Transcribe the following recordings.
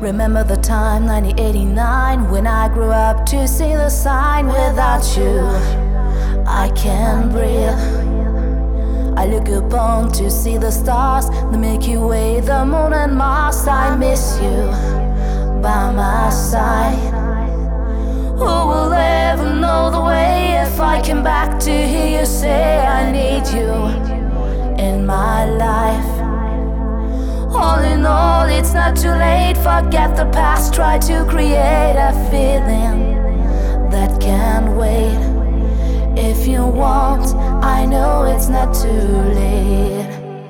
Remember the time 1989 when I grew up to see the sign. Without you I can't breathe. I look upon to see the stars, the Milky Way, the moon and Mars. I miss you by my side. Who will ever know the way if I came back to hear you say I need you in my life? All in all, it's not too late. Forget the past, try to create a feeling that can't wait. If you want, I know it's not too late.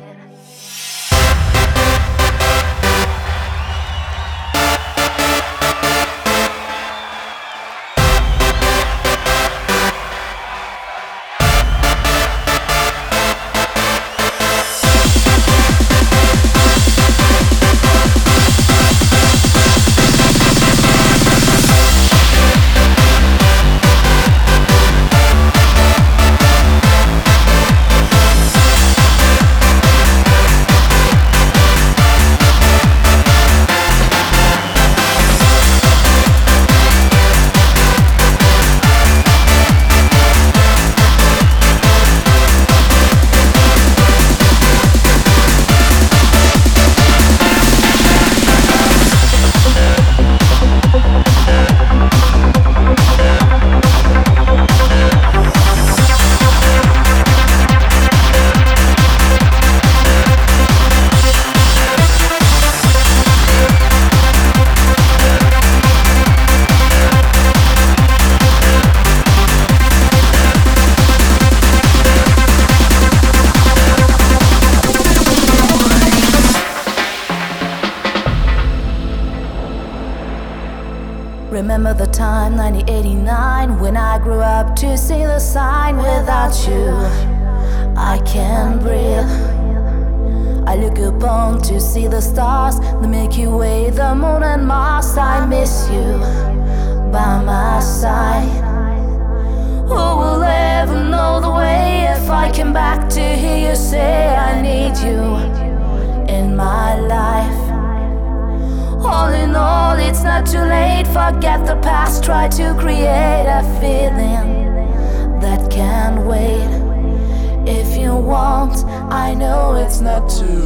Remember the time 1989 when I grew up to see the sign. Without you I can't breathe. I look upon to see the stars, the Milky Way, the moon and Mars. I miss you by my side. Who will ever know the way if I came back to hear you say I need you in my life? All in all, it's not too late. Forget the past, try to create a feeling that can't wait. If you want, I know it's not too